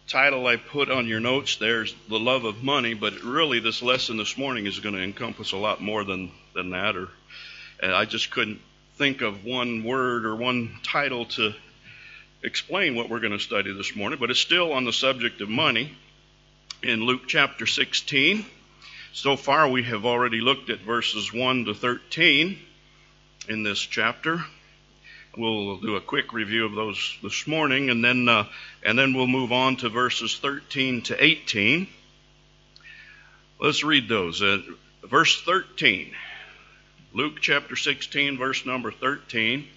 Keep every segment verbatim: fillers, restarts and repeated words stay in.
title I put on your notes there's the love of money, but really this lesson this morning is going to encompass a lot more than, than that. Or and I just couldn't think of one word or one title to explain what we're going to study this morning, but it's still on the subject of money in Luke chapter sixteen. So far we have already looked at verses one to thirteen in this chapter. We'll do a quick review of those this morning, and then uh, and then we'll move on to verses thirteen to eighteen. Let's read those. Uh, verse thirteen, Luke chapter sixteen, verse number thirteen.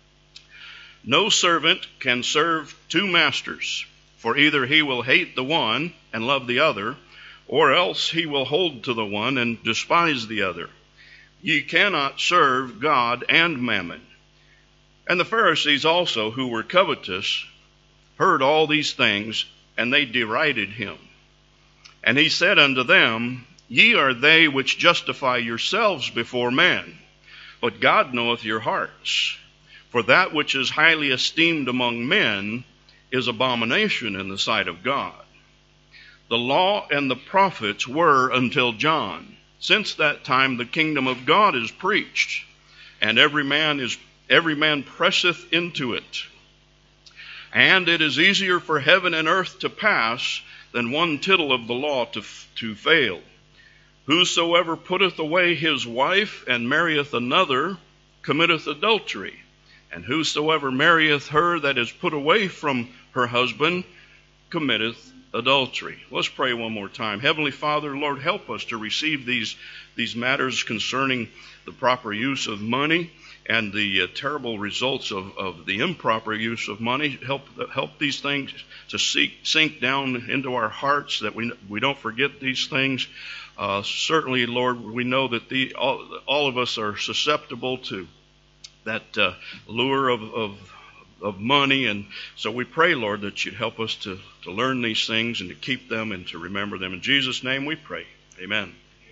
No servant can serve two masters, for either he will hate the one and love the other, or else he will hold to the one and despise the other. Ye cannot serve God and mammon. And the Pharisees also, who were covetous, heard all these things, and they derided him. And he said unto them, Ye are they which justify yourselves before men, but God knoweth your hearts. For that which is highly esteemed among men is abomination in the sight of God. The law and the prophets were until John. Since that time the kingdom of God is preached, and every man is Every man presseth into it. And it is easier for heaven and earth to pass than one tittle of the law to, to fail. Whosoever putteth away his wife and marrieth another committeth adultery. And whosoever marrieth her that is put away from her husband committeth adultery. Let's pray one more time. Heavenly Father, Lord, help us to receive these, these matters concerning the proper use of money and the uh, terrible results of, of the improper use of money. Help help these things to seek, sink down into our hearts, that we we don't forget these things. Uh, certainly, Lord, we know that the all, all of us are susceptible to that uh, lure of, of of money, and so we pray, Lord, that you'd help us to, to learn these things and to keep them and to remember them. In Jesus' name we pray. Amen.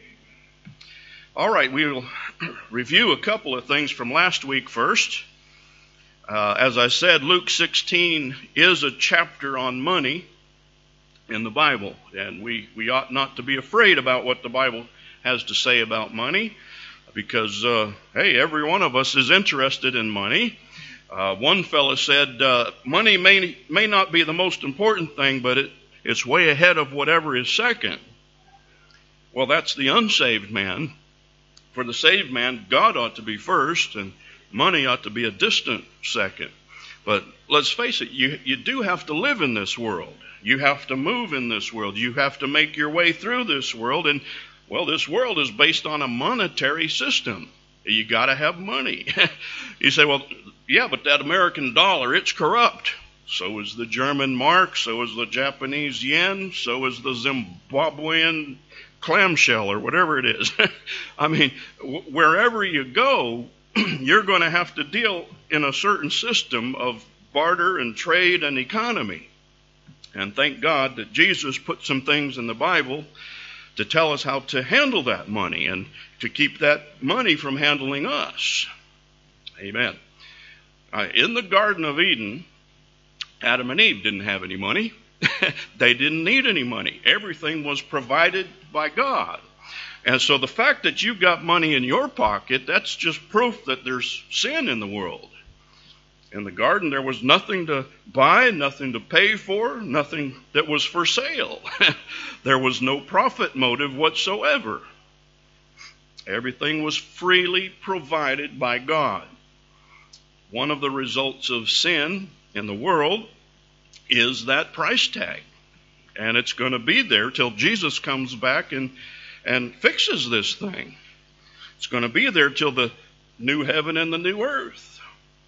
All right, we will review a couple of things from last week first. Uh, as I said, Luke sixteen is a chapter on money in the Bible, and we, we ought not to be afraid about what the Bible has to say about money, because, uh, hey, every one of us is interested in money. Uh, one fellow said, uh, money may, may not be the most important thing, but it, it's way ahead of whatever is second. Well, that's the unsaved man. For the saved man, God ought to be first, and money ought to be a distant second. But let's face it, you, you do have to live in this world. You have to move in this world. You have to make your way through this world. And, well, this world is based on a monetary system. You got to have money. You say, well, yeah, but that American dollar, it's corrupt. So is the German mark. So is the Japanese yen. So is the Zimbabwean clamshell, or whatever it is. I mean, wherever you go, you're going to have to deal in a certain system of barter and trade and economy. And thank God that Jesus put some things in the Bible to tell us how to handle that money and to keep that money from handling us. Amen. Uh, in the Garden of Eden, Adam and Eve didn't have any money. They didn't need any money. Everything was provided by God. And so the fact that you've got money in your pocket, that's just proof that there's sin in the world. In the garden, there was nothing to buy, nothing to pay for, nothing that was for sale. There was no profit motive whatsoever. Everything was freely provided by God. One of the results of sin in the world is that price tag. And it's going to be there till Jesus comes back and, and fixes this thing. It's going to be there till the new heaven and the new earth.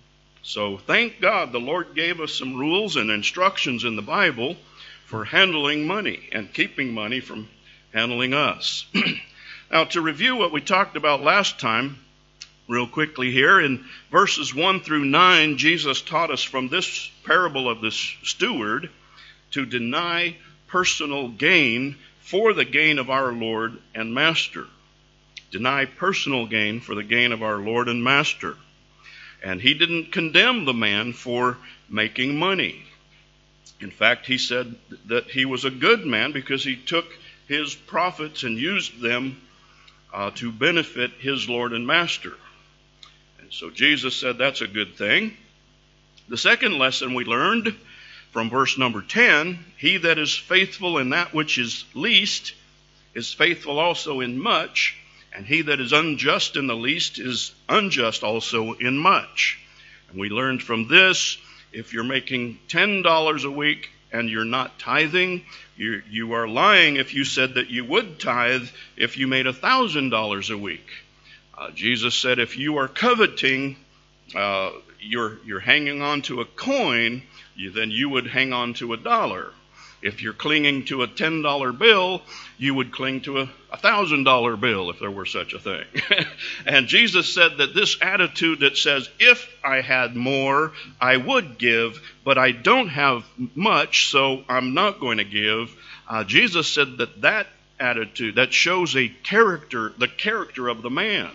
So thank God the Lord gave us some rules and instructions in the Bible for handling money and keeping money from handling us. Now, to review what we talked about last time, real quickly here, in verses one through nine, Jesus taught us from this parable of this steward to deny personal gain for the gain of our Lord and Master. Deny personal gain for the gain of our Lord and Master. And he didn't condemn the man for making money. In fact, he said that he was a good man because he took his profits and used them uh, to benefit his Lord and Master. And so Jesus said that's a good thing. The second lesson we learned from verse number ten, he that is faithful in that which is least is faithful also in much, and he that is unjust in the least is unjust also in much. And we learned from this, if you're making ten dollars a week and you're not tithing, you, you are lying if you said that you would tithe if you made one thousand dollars a week. Uh, Jesus said if you are coveting, uh, you're, you're hanging on to a coin, you, then you would hang on to a dollar. If you're clinging to a ten dollar bill, you would cling to a one thousand dollar bill if there were such a thing. And Jesus said that this attitude that says, if I had more, I would give, but I don't have much, so I'm not going to give. Uh, Jesus said that that attitude, that shows a character, the character of the man.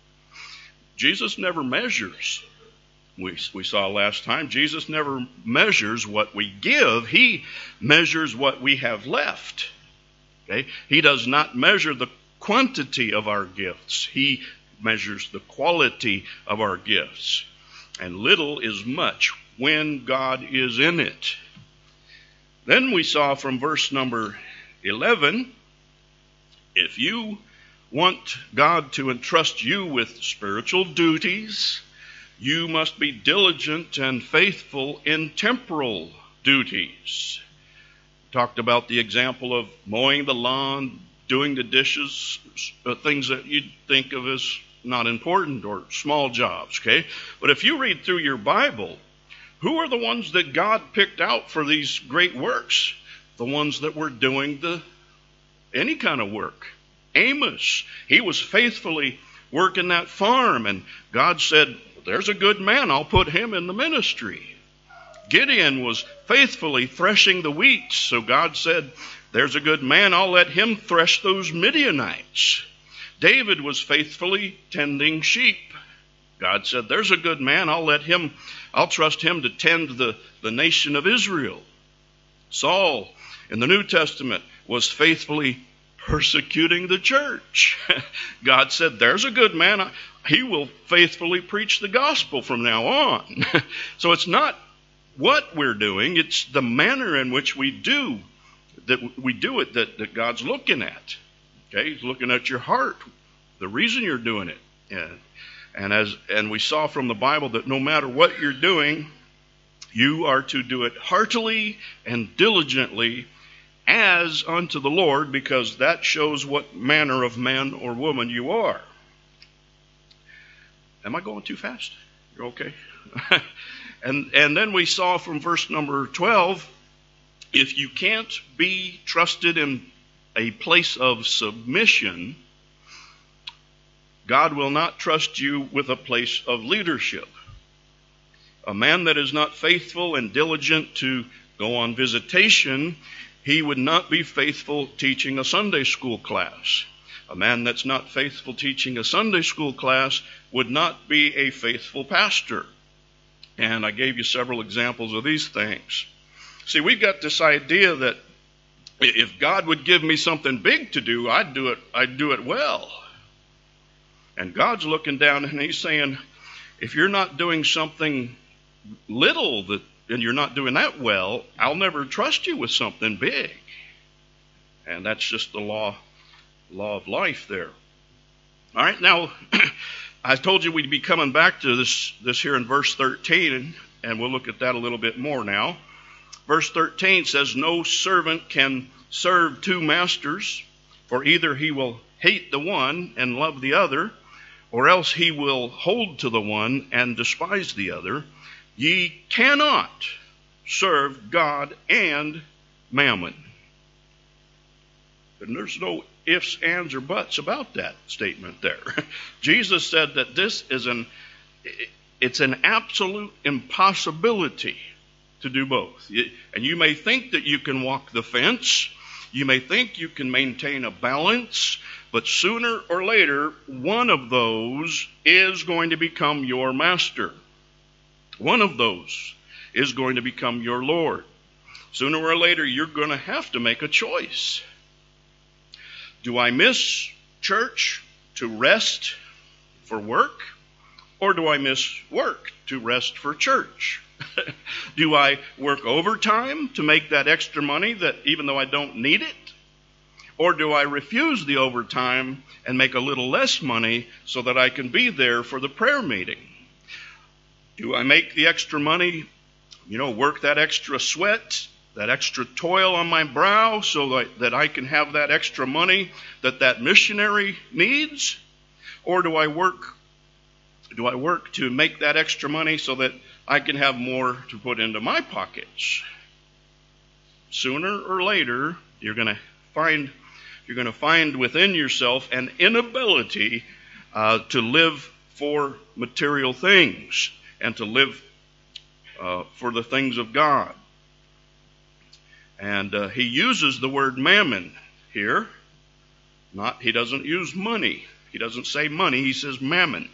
Jesus never measures. We, we saw last time, Jesus never measures what we give. He measures what we have left. Okay? He does not measure the quantity of our gifts. He measures the quality of our gifts. And little is much when God is in it. Then we saw from verse number eleven, if you want God to entrust you with spiritual duties, you must be diligent and faithful in temporal duties. Talked about the example of mowing the lawn, doing the dishes, uh, things that you'd think of as not important or small jobs, okay? But if you read through your Bible, who are the ones that God picked out for these great works? The ones that were doing the any kind of work. Amos, he was faithfully working that farm, and God said, there's a good man, I'll put him in the ministry. Gideon was faithfully threshing the wheat, so God said, there's a good man, I'll let him thresh those Midianites. David was faithfully tending sheep. God said, there's a good man, I'll let him, I'll trust him to tend the, the nation of Israel. Saul, in the New Testament, was faithfully persecuting the church. God said, there's a good man, he will faithfully preach the gospel from now on. So it's not what we're doing, it's the manner in which we do that we do it that, that God's looking at. Okay, he's looking at your heart, the reason you're doing it. And, and as and we saw from the Bible that no matter what you're doing, you are to do it heartily and diligently as unto the Lord, because that shows what manner of man or woman you are. Am I going too fast? You're okay? and and then we saw from verse number twelve, if you can't be trusted in a place of submission, God will not trust you with a place of leadership. A man that is not faithful and diligent to go on visitation, he would not be faithful teaching a Sunday school class. A man that's not faithful teaching a Sunday school class would not be a faithful pastor. And I gave you several examples of these things. See, we've got this idea that if God would give me something big to do, I'd do it, I'd do it well. And God's looking down and he's saying, if you're not doing something little that and you're not doing that well, I'll never trust you with something big. And that's just the law, law of life there. All right, now, I told you we'd be coming back to this, this here in verse thirteen, and, and we'll look at that a little bit more now. Verse thirteen says, no servant can serve two masters, for either he will hate the one and love the other, or else he will hold to the one and despise the other. Ye cannot serve God and mammon. And there's no ifs, ands, or buts about that statement there. Jesus said that this is an, it's an absolute impossibility to do both. And you may think that you can walk the fence. You may think you can maintain a balance. But sooner or later, one of those is going to become your master. One of those is going to become your Lord. Sooner or later, you're going to have to make a choice. Do I miss church to rest for work? Or do I miss work to rest for church? Do I work overtime to make that extra money that even though I don't need it? Or do I refuse the overtime and make a little less money so that I can be there for the prayer meeting? Do I make the extra money, you know, work that extra sweat, that extra toil on my brow so that, that I can have that extra money that that missionary needs? Or do I work do I work to make that extra money so that I can have more to put into my pockets? Sooner or later, you're going to find you're going to find within yourself an inability uh, to live for material things and to live uh, for the things of God. And uh, he uses the word mammon here. Not he doesn't use money. He doesn't say money. He says mammon.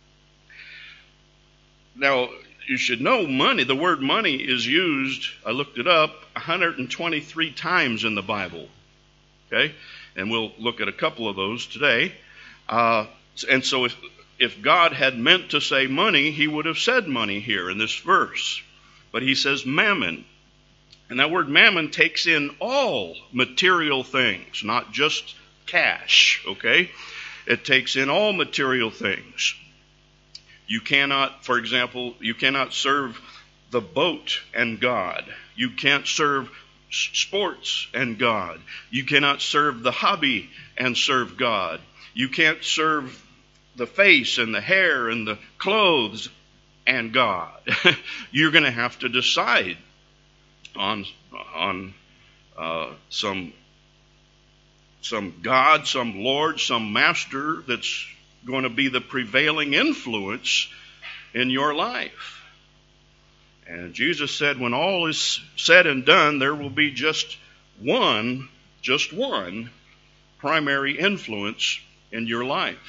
Now, you should know money. The word money is used, I looked it up, one hundred twenty-three times in the Bible. Okay? And we'll look at a couple of those today. Uh, and so if, if God had meant to say money, he would have said money here in this verse. But he says mammon. And that word mammon takes in all material things, not just cash. Okay? It takes in all material things. You cannot, for example, you cannot serve the boat and God. You can't serve sports and God. You cannot serve the hobby and serve God. You can't serve the face and the hair and the clothes and God. You're going to have to decide on on uh, some some God, some Lord, some master that's going to be the prevailing influence in your life. And Jesus said, when all is said and done, there will be just one, just one primary influence in your life.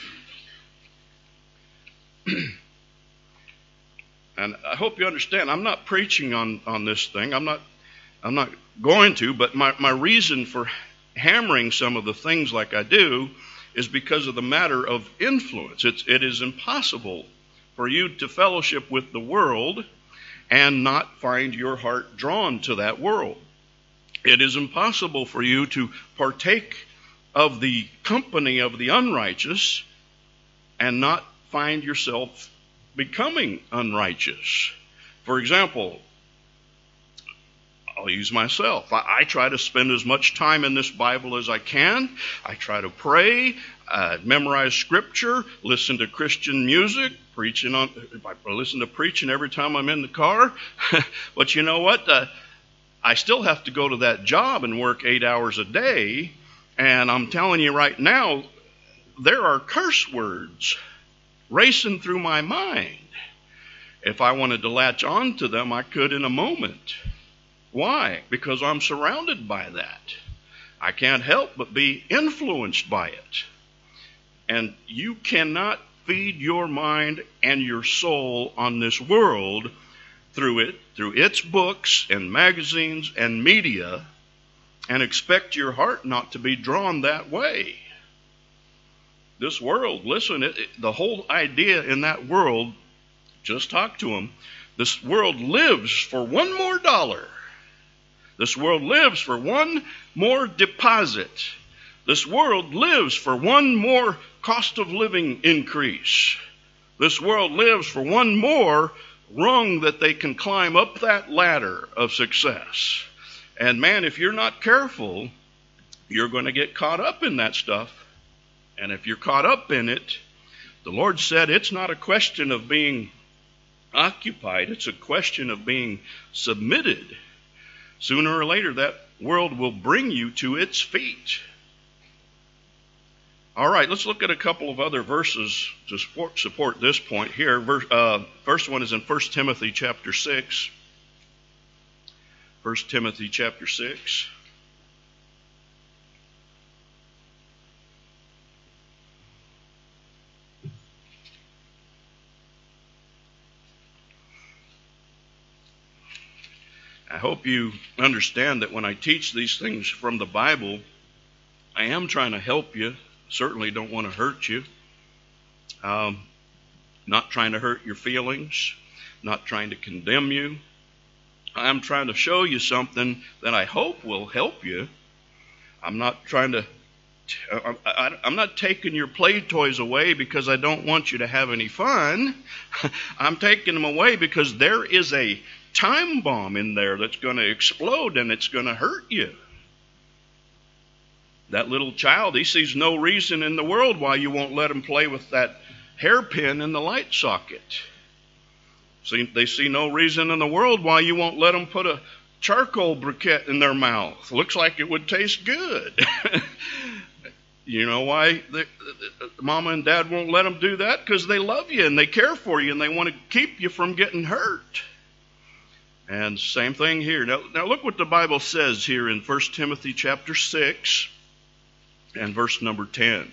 And I hope you understand, I'm not preaching on, on this thing. I'm not I'm not going to, but my, my reason for hammering some of the things like I do is because of the matter of influence. It's, it is impossible for you to fellowship with the world and not find your heart drawn to that world. It is impossible for you to partake of the company of the unrighteous and not find yourself becoming unrighteous. For example, I'll use myself. I, I try to spend as much time in this Bible as I can. I try to pray, uh, memorize scripture, listen to Christian music, preaching on. I listen to preaching every time I'm in the car. But you know what? Uh, I still have to go to that job and work eight hours a day. And I'm telling you right now, there are curse words racing through my mind. If I wanted to latch on to them, I could in a moment. Why? Because I'm surrounded by that. I can't help but be influenced by it. And you cannot feed your mind and your soul on this world through it, through its books and magazines and media, and expect your heart not to be drawn that way. This world, listen, it, it, the whole idea in that world, just talk to them, this world lives for one more dollar. This world lives for one more deposit. This world lives for one more cost of living increase. This world lives for one more rung that they can climb up that ladder of success. And man, if you're not careful, you're going to get caught up in that stuff. And if you're caught up in it, the Lord said it's not a question of being occupied. It's a question of being submitted. Sooner or later, that world will bring you to its feet. All right, let's look at a couple of other verses to support, support this point here. Verse, uh, first one is in First Timothy chapter six. First Timothy chapter six. I hope hope you understand that when I teach these things from the Bible, I am trying to help you. Certainly don't want to hurt you. Um, not trying to hurt your feelings, not trying to condemn you. I'm trying to show you something that I hope will help you. I'm not trying to, I, I, I'm not taking your play toys away because I don't want you to have any fun. I'm taking them away because there is a time bomb in there that's going to explode and it's going to hurt you. That little child, he sees no reason in the world why you won't let him play with that hairpin in the light socket. See, they see no reason in the world why you won't let them put a charcoal briquette in their mouth. Looks like it would taste good. You know why the, the, the mama and dad won't let them do that? Because they love you and they care for you and they want to keep you from getting hurt. And same thing here. Now, now look what the Bible says here in First Timothy chapter six and verse number ten.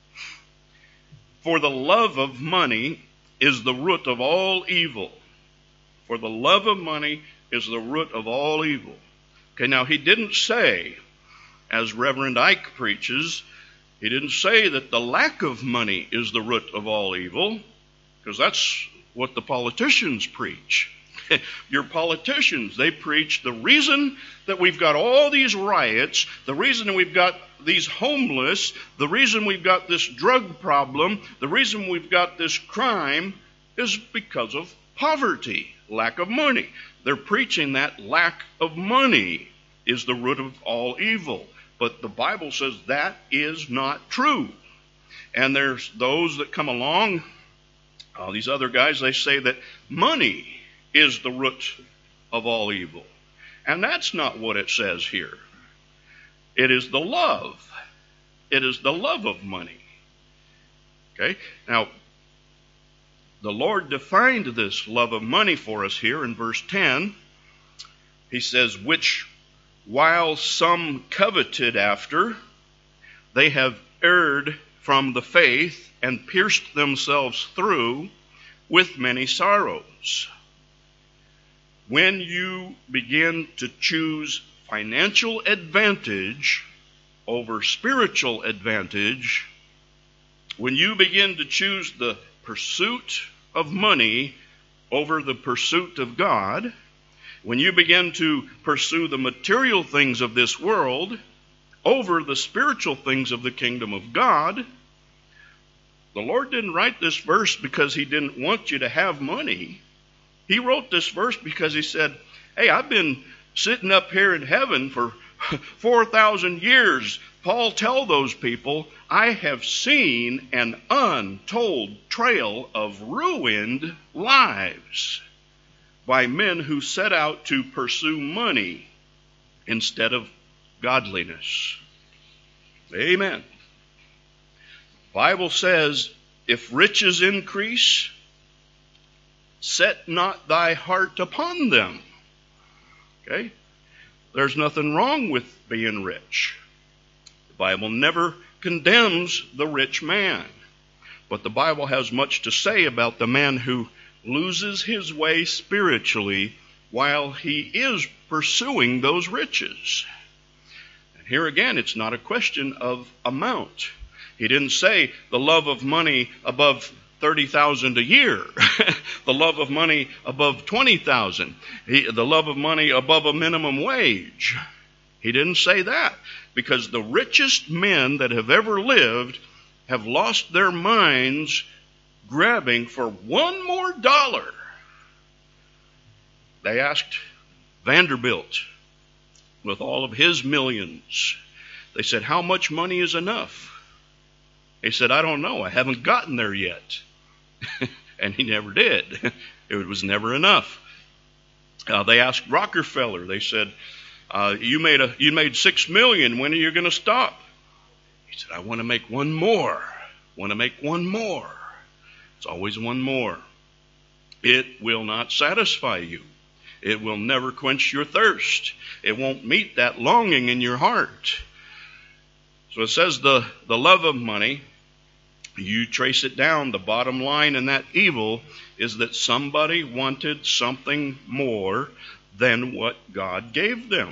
For the love of money is the root of all evil. For the love of money is the root of all evil. Okay, now he didn't say, as Reverend Ike preaches, he didn't say that the lack of money is the root of all evil, because that's what the politicians preach. Your politicians, they preach the reason that we've got all these riots, the reason we've got these homeless, the reason we've got this drug problem, the reason we've got this crime is because of poverty, lack of money. They're preaching that lack of money is the root of all evil. But the Bible says that is not true. And there's those that come along, uh, these other guys, they say that money is the root of all evil. And that's not what it says here. It is the love. It is the love of money. Okay? Now, the Lord defined this love of money for us here in verse ten. He says, which while some coveted after, they have erred from the faith and pierced themselves through with many sorrows. When you begin to choose financial advantage over spiritual advantage, when you begin to choose the pursuit of money over the pursuit of God, when you begin to pursue the material things of this world over the spiritual things of the kingdom of God, the Lord didn't write this verse because he didn't want you to have money. He wrote this verse because he said, hey, I've been sitting up here in heaven for four thousand years. Paul, tell those people, I have seen an untold trail of ruined lives by men who set out to pursue money instead of godliness. Amen. The Bible says, if riches increase, set not thy heart upon them. Okay? There's nothing wrong with being rich. The Bible never condemns the rich man. But the Bible has much to say about the man who loses his way spiritually while he is pursuing those riches. And here again, it's not a question of amount. He didn't say the love of money above thirty thousand a year, the love of money above twenty thousand, the love of money above a minimum wage. He didn't say that, because the richest men that have ever lived have lost their minds grabbing for one more dollar. They asked Vanderbilt, with all of his millions, they said, how much money is enough? He said, I don't know. I haven't gotten there yet. And he never did. It was never enough. Uh, they asked Rockefeller. They said, uh, you made a you made six million. When are you going to stop? He said, I want to make one more. Want to make one more. It's always one more. It will not satisfy you. It will never quench your thirst. It won't meet that longing in your heart. So it says the, the love of money, you trace it down, the bottom line in that evil is that somebody wanted something more than what God gave them.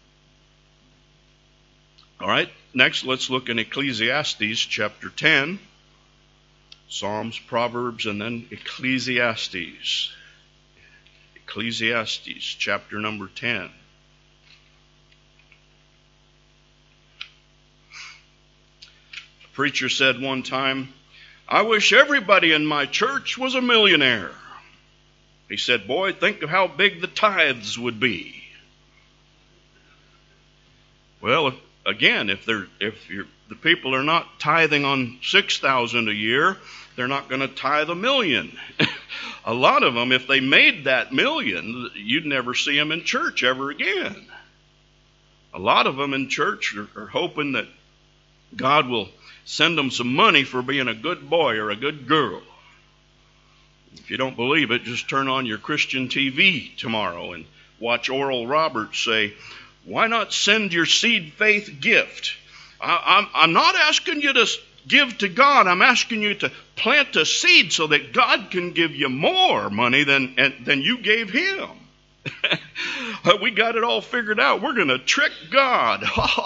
All right, next let's look in Ecclesiastes chapter ten. Psalms, Proverbs, and then Ecclesiastes. Ecclesiastes chapter number ten. A preacher said one time, "I wish everybody in my church was a millionaire." He said, "Boy, think of how big the tithes would be." Well, if, again, if they're if you're, the people are not tithing on six thousand a year, they're not going to tithe a million. A lot of them, if they made that million, you'd never see them in church ever again. A lot of them in church are, are hoping that God will send them some money for being a good boy or a good girl. If you don't believe it, just turn on your Christian T V tomorrow and watch Oral Roberts say, "Why not send your seed faith gift?" I, I'm, I'm not asking you to give to God. I'm asking you to plant a seed so that God can give you more money than, than you gave him. We got it all figured out. We're going to trick God.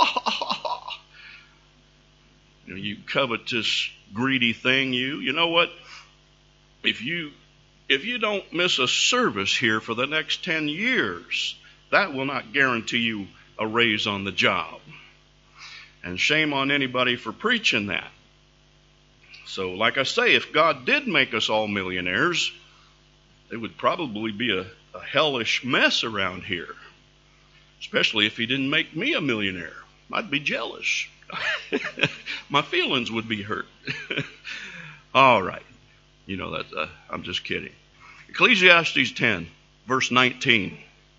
You know, you covetous, greedy thing, you. You know what? If you if you don't miss a service here for the next ten years, that will not guarantee you a raise on the job. And shame on anybody for preaching that. So, like I say, if God did make us all millionaires, it would probably be a, a hellish mess around here. Especially if he didn't make me a millionaire. I'd be jealous. My feelings would be hurt. All right. You know that. Uh, I'm just kidding. Ecclesiastes ten, verse nineteen.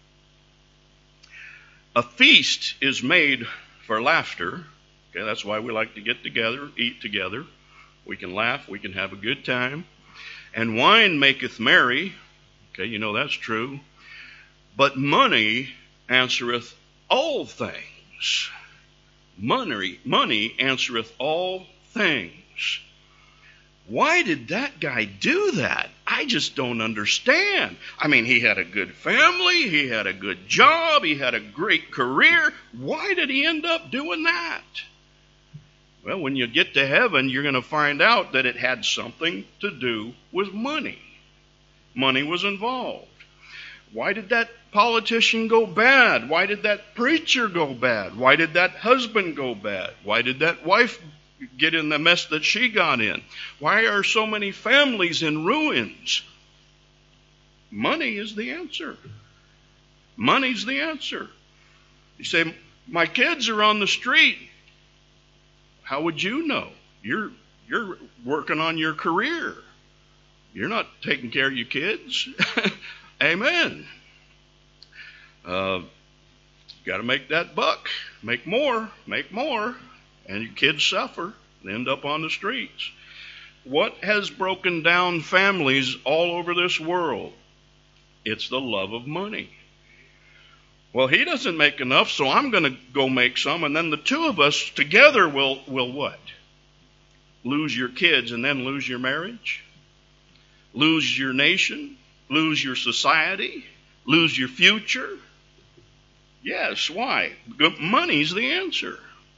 A feast is made for laughter. Okay, that's why we like to get together, eat together. We can laugh, we can have a good time. And wine maketh merry. Okay, you know that's true. But money answereth all things. Money, money answereth all things. Why did that guy do that? I just don't understand. I mean, he had a good family, he had a good job, he had a great career. Why did he end up doing that? Well, when you get to heaven, you're going to find out that it had something to do with money. Money was involved. Why did that politician go bad? Why did that preacher go bad? Why did that husband go bad? Why did that wife get in the mess that she got in? Why are so many families in ruins? Money is the answer. Money's the answer. You say, my kids are on the street. How would you know? You're you're working on your career. You're not taking care of your kids. Amen. Uh, got to make that buck. Make more. Make more. And your kids suffer and end up on the streets. What has broken down families all over this world? It's the love of money. Well, he doesn't make enough, so I'm going to go make some, and then the two of us together will, will what? Lose your kids and then lose your marriage? Lose your nation? Lose your society? Lose your future? Yes, why? Money's the answer.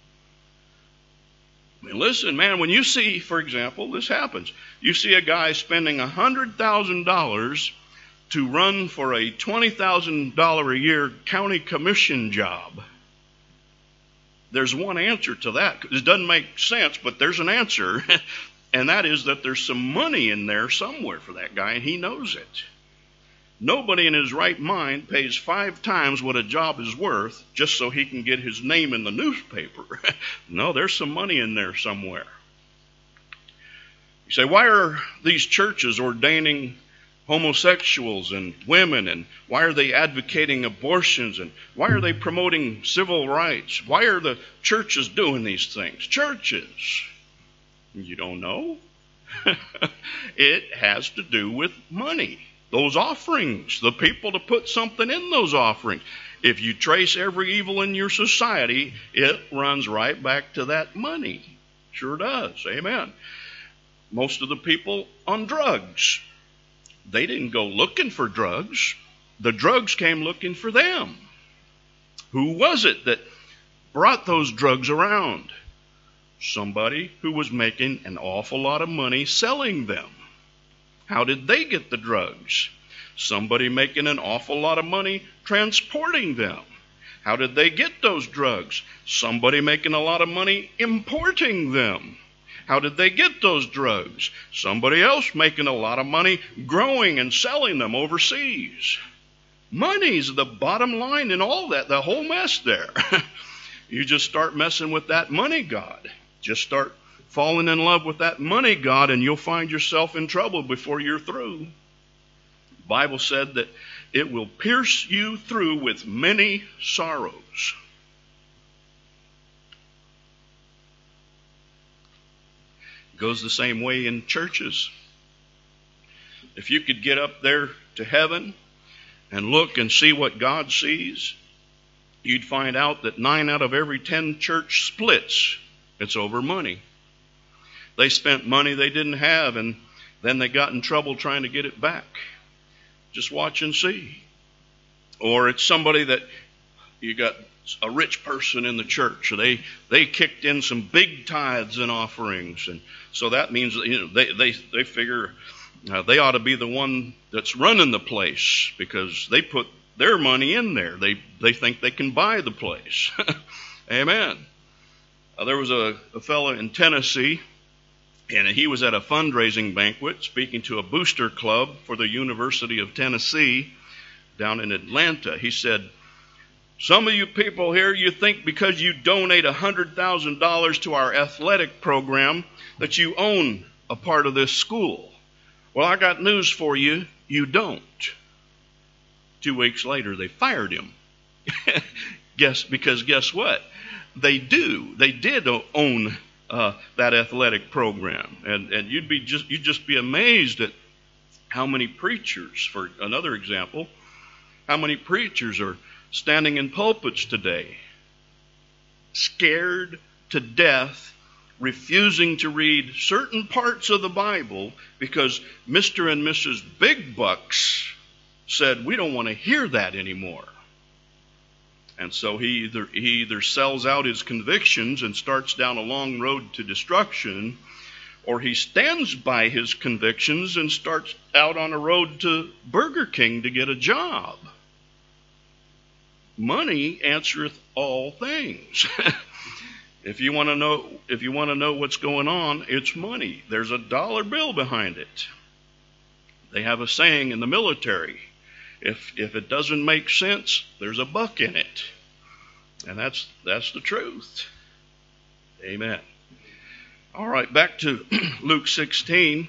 I mean, listen, man, when you see, for example, this happens. You see a guy spending one hundred thousand dollars to run for a twenty thousand dollars a year county commission job. There's one answer to that. It doesn't make sense, but there's an answer. And that is that there's some money in there somewhere for that guy, and he knows it. Nobody in his right mind pays five times what a job is worth just so he can get his name in the newspaper. No, there's some money in there somewhere. You say, why are these churches ordaining homosexuals and women, and why are they advocating abortions, and why are they promoting civil rights? Why are the churches doing these things? Churches. You don't know? It has to do with money. Those offerings, the people to put something in those offerings. If you trace every evil in your society, it runs right back to that money. Sure does. Amen. Most of the people on drugs, they didn't go looking for drugs. the drugs came looking for them. Who was it that brought those drugs around? Somebody who was making an awful lot of money selling them. How did they get the drugs? Somebody making an awful lot of money transporting them. How did they get those drugs? Somebody making a lot of money importing them. How did they get those drugs? Somebody else making a lot of money growing and selling them overseas. Money's the bottom line in all that, the whole mess there. You just start messing with that money god. Just start falling in love with that money god, and you'll find yourself in trouble before you're through. The Bible said that it will pierce you through with many sorrows. It goes the same way in churches. If you could get up there to heaven and look and see what God sees, you'd find out that nine out of every ten church splits, it's over money. They spent money they didn't have, and then they got in trouble trying to get it back. Just watch and see. Or it's somebody that you got a rich person in the church, or they they kicked in some big tithes and offerings, and so that means, you know, they they they figure uh, they ought to be the one that's running the place because they put their money in there. They they think they can buy the place. Amen. Uh, there was a, a fellow in Tennessee, and he was at a fundraising banquet speaking to a booster club for the University of Tennessee down in Atlanta. He said, "Some of you people here, you think because you donate one hundred thousand dollars to our athletic program that you own a part of this school. Well, I got news for you. You don't." Two weeks later, they fired him. Guess because guess what? They do. They did own uh, that athletic program, and and you'd be just you'd just be amazed at how many preachers, for another example, how many preachers are standing in pulpits today, scared to death, refusing to read certain parts of the Bible because Mister and Missus Big Bucks said, we don't want to hear that anymore. And so he either he either sells out his convictions and starts down a long road to destruction, or he stands by his convictions and starts out on a road to Burger King to get a job. Money answereth all things. If you want to know, if you want to know what's going on, it's money. There's a dollar bill behind it. They have a saying in the military: if if it doesn't make sense, there's a buck in it, and that's that's the truth. Amen. All right, back to Luke sixteen.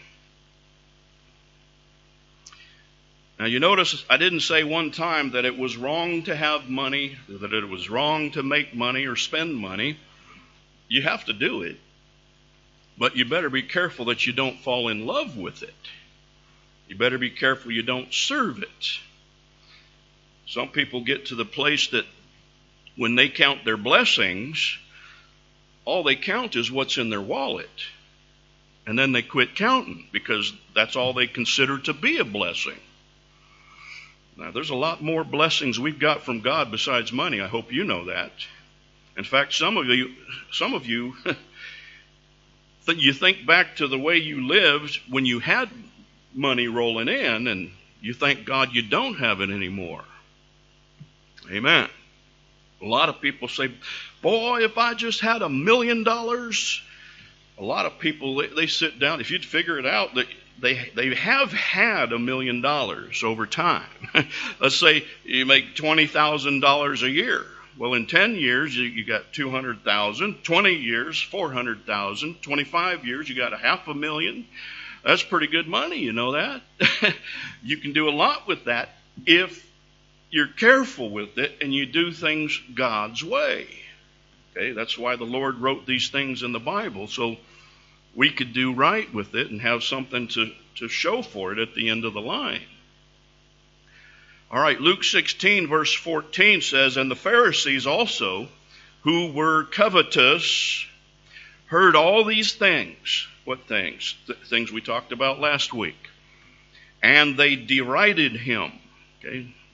Now you notice I didn't say one time that it was wrong to have money, that it was wrong to make money or spend money. You have to do it, but you better be careful that you don't fall in love with it. You better be careful you don't serve it. Some people get to the place that when they count their blessings, all they count is what's in their wallet. And then they quit counting because that's all they consider to be a blessing. Now, there's a lot more blessings we've got from God besides money. I hope you know that. In fact, some of you, some of you, you think back to the way you lived when you had money rolling in, and you thank God you don't have it anymore. Amen. A lot of people say, boy, if I just had a million dollars. A lot of people, they, they sit down. If you'd figure it out, that they they have had a million dollars over time. Let's say you make twenty thousand dollars a year. Well, in ten years, you, you got two hundred thousand dollars. twenty years, four hundred thousand dollars. twenty-five years, you got a half a million. That's pretty good money, you know that? You can do a lot with that if you're careful with it and you do things God's way. Okay, that's why the Lord wrote these things in the Bible, so we could do right with it and have something to, to show for it at the end of the line. All right, Luke sixteen, verse fourteen says, "And the Pharisees also, who were covetous, heard all these things." What things? Th- things we talked about last week. "And they derided him." Okay,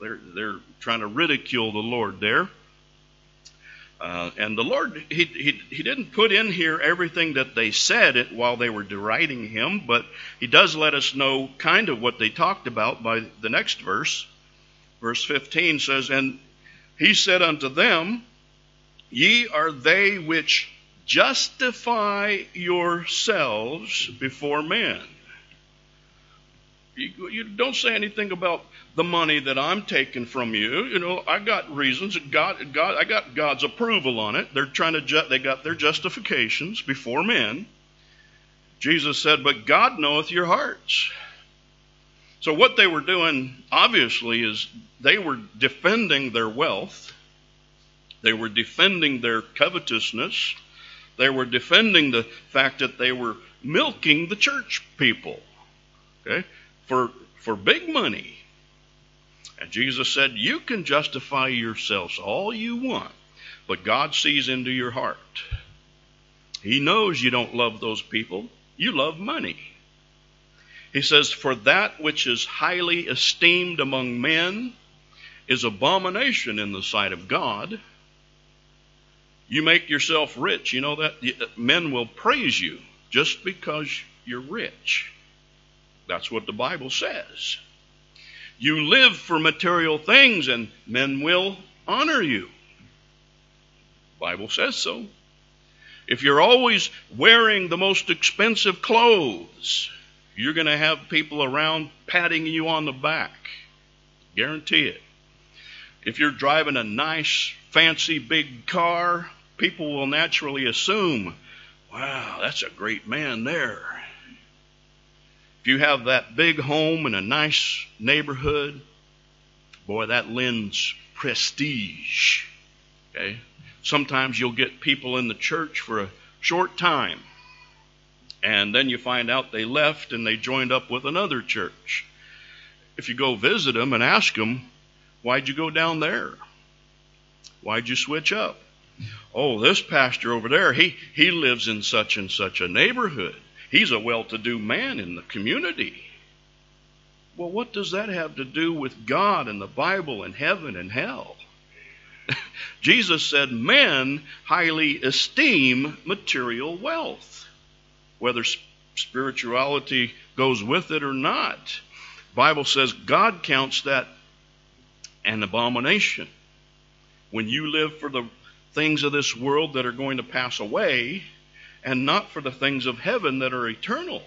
They're, they're trying to ridicule the Lord there. Uh, and the Lord, he, he, he didn't put in here everything that they said it while they were deriding him, but he does let us know kind of what they talked about by the next verse. Verse fifteen says, "And he said unto them, Ye are they which justify yourselves before men." You, you don't say anything about the money that I'm taking from you. You know, I got reasons. God, God, I got God's approval on it. They're trying to. Ju- they got their justifications before men. Jesus said, "But God knoweth your hearts." So what they were doing, obviously, is they were defending their wealth. They were defending their covetousness. They were defending the fact that they were milking the church people, okay, for for big money. And Jesus said, you can justify yourselves all you want, but God sees into your heart. He knows you don't love those people. You love money. He says, "For that which is highly esteemed among men is abomination in the sight of God." You make yourself rich. You know that men will praise you just because you're rich. That's what the Bible says. You live for material things and men will honor you. The Bible says so. If you're always wearing the most expensive clothes, you're going to have people around patting you on the back. Guarantee it. If you're driving a nice, fancy, big car, people will naturally assume, wow, that's a great man there. If you have that big home in a nice neighborhood, boy, that lends prestige. Okay? Sometimes you'll get people in the church for a short time, and then you find out they left and they joined up with another church. If you go visit them and ask them, why'd you go down there? Why'd you switch up? Oh, this pastor over there, he, he lives in such and such a neighborhood. He's a well-to-do man in the community. Well, what does that have to do with God and the Bible and heaven and hell? Jesus said men highly esteem material wealth, whether spirituality goes with it or not. The Bible says God counts that an abomination. When you live for the things of this world that are going to pass away, and not for the things of heaven that are eternal.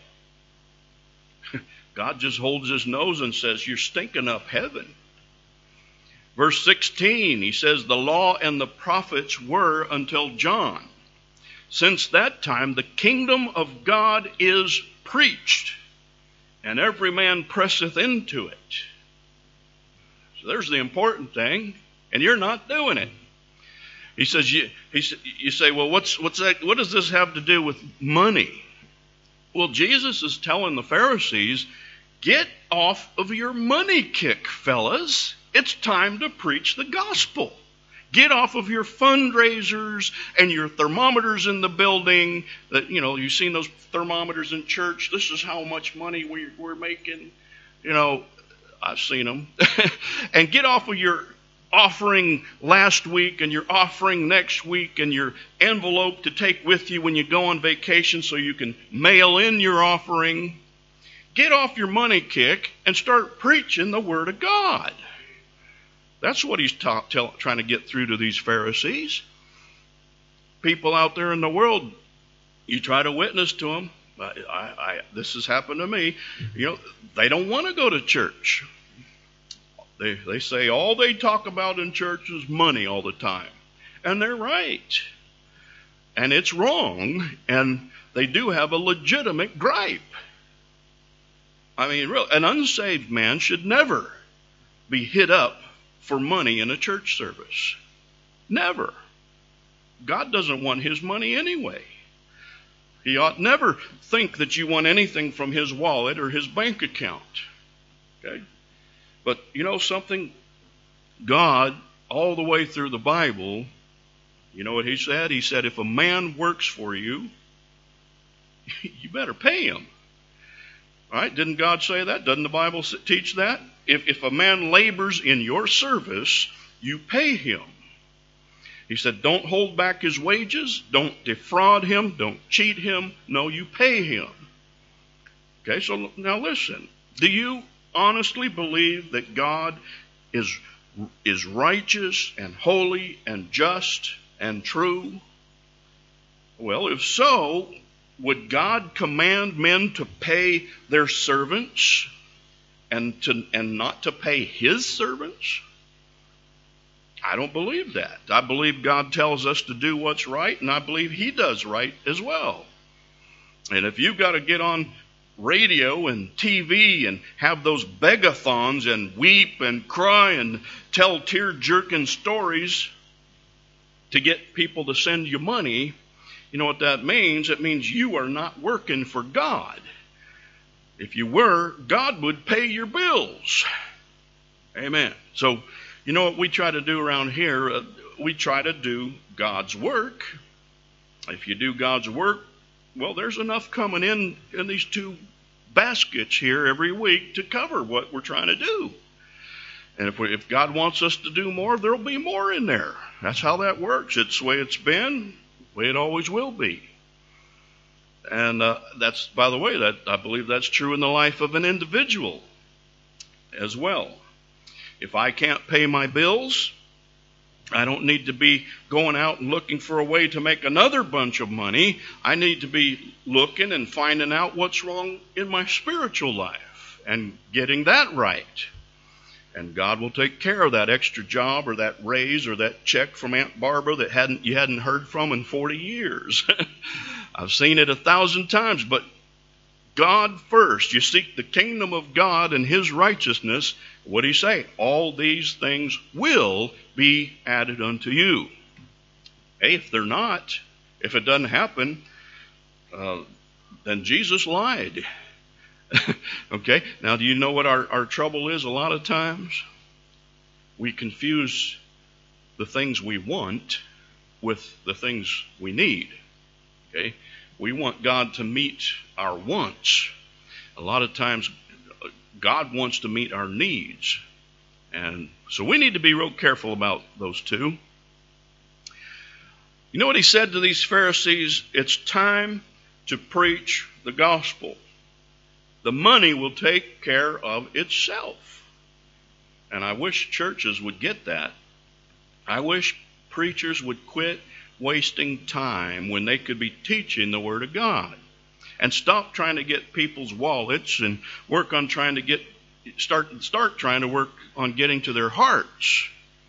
God just holds his nose and says, you're stinking up heaven. Verse sixteen, he says, the law and the prophets were until John. Since that time, the kingdom of God is preached, and every man presseth into it. So there's the important thing, and you're not doing it. He says, you, he, you say, well, what's, what's that, what does this have to do with money? Well, Jesus is telling the Pharisees, get off of your money kick, fellas. It's time to preach the gospel. Get off of your fundraisers and your thermometers in the building. That, you know, you've seen those thermometers in church. This is how much money we, we're making. You know, I've seen them. And get off of your offering last week and your offering next week and your envelope to take with you when you go on vacation so you can mail in your offering. Get off your money kick and start preaching the Word of God. That's what he's ta- tell, trying to get through to these Pharisees. People out there in the world, you try to witness to them. I, I, I, this has happened to me. You know, they don't want to go to church. They, they say all they talk about in church is money all the time. And they're right. And it's wrong. And they do have a legitimate gripe. I mean, real, an unsaved man should never be hit up for money in a church service. Never. God doesn't want his money anyway. He ought never think that you want anything from his wallet or his bank account. Okay? But you know something? God, all the way through the Bible, you know what he said? He said, if a man works for you, you better pay him. All right? Didn't God say that? Doesn't the Bible teach that? If, if a man labors in your service, you pay him. He said, don't hold back his wages. Don't defraud him. Don't cheat him. No, you pay him. Okay, so now listen. Do you honestly believe that God is, is righteous and holy and just and true? Well, if so, would God command men to pay their servants and to and not to pay his servants? I don't believe that. I believe God tells us to do what's right, and I believe he does right as well. And if you've got to get on radio and T V and have those begathons and weep and cry and tell tear-jerking stories to get people to send you money, you know what that means? It means you are not working for God. If you were, God would pay your bills. Amen. So, you know what we try to do around here? Uh, we try to do God's work. If you do God's work, well, there's enough coming in in these two baskets here every week to cover what we're trying to do. And if, we, if God wants us to do more, there'll be more in there. That's how that works. It's the way it's been, the way it always will be. And uh, that's, by the way, that I believe that's true in the life of an individual as well. If I can't pay my bills, I don't need to be going out and looking for a way to make another bunch of money. I need to be looking and finding out what's wrong in my spiritual life and getting that right. And God will take care of that extra job or that raise or that check from Aunt Barbara that hadn't you hadn't heard from in forty years. I've seen it a thousand times, but God first. You seek the kingdom of God and his righteousness. What did he say? All these things will be added unto you. Hey, if they're not, if it doesn't happen, uh, then Jesus lied. Okay, now do you know what our, our trouble is a lot of times? We confuse the things we want with the things we need. Okay, we want God to meet our wants. A lot of times God wants to meet our needs. And so we need to be real careful about those two. You know what he said to these Pharisees? It's time to preach the gospel. The money will take care of itself. And I wish churches would get that. I wish preachers would quit wasting time when they could be teaching the Word of God. And stop trying to get people's wallets and work on trying to get, start, start trying to work on getting to their hearts.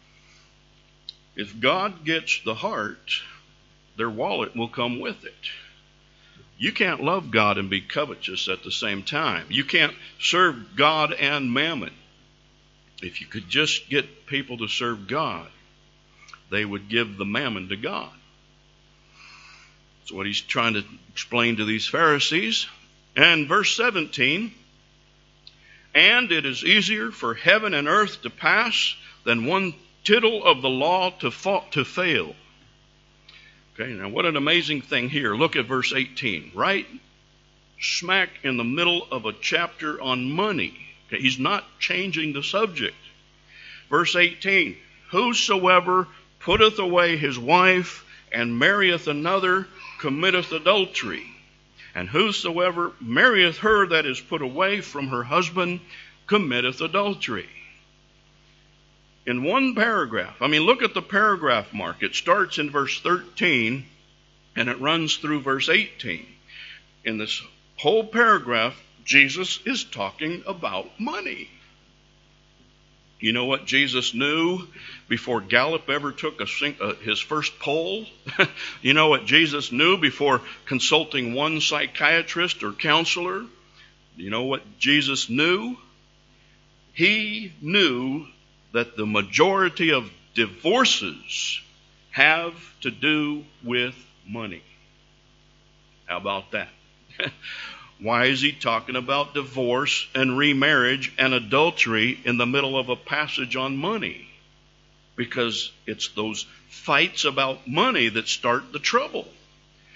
If God gets the heart, their wallet will come with it. You can't love God and be covetous at the same time. You can't serve God and mammon. If you could just get people to serve God, they would give the mammon to God. That's what he's trying to explain to these Pharisees. And verse seventeen, and it is easier for heaven and earth to pass than one tittle of the law to, fa- to fail. Okay, now what an amazing thing here. Look at verse eighteen. Right smack in the middle of a chapter on money. Okay, he's not changing the subject. Verse eighteen. Whosoever putteth away his wife and marrieth another committeth adultery. And whosoever marrieth her that is put away from her husband committeth adultery. In one paragraph, I mean, look at the paragraph mark. It starts in verse thirteen and it runs through verse eighteen. In this whole paragraph, Jesus is talking about money. You know what Jesus knew before Gallup ever took a, uh, his first poll? You know what Jesus knew before consulting one psychiatrist or counselor? You know what Jesus knew? He knew that the majority of divorces have to do with money. How about that? Why is he talking about divorce and remarriage and adultery in the middle of a passage on money? Because it's those fights about money that start the trouble.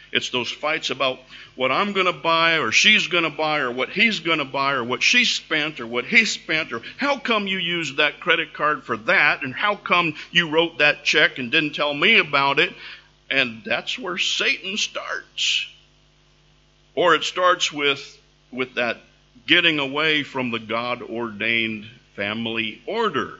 It's those fights about what I'm going to buy or she's going to buy or what he's going to buy or what she spent or what he spent or how come you used that credit card for that and how come you wrote that check and didn't tell me about it. And that's where Satan starts. Or it starts with, with that getting away from the God-ordained family order.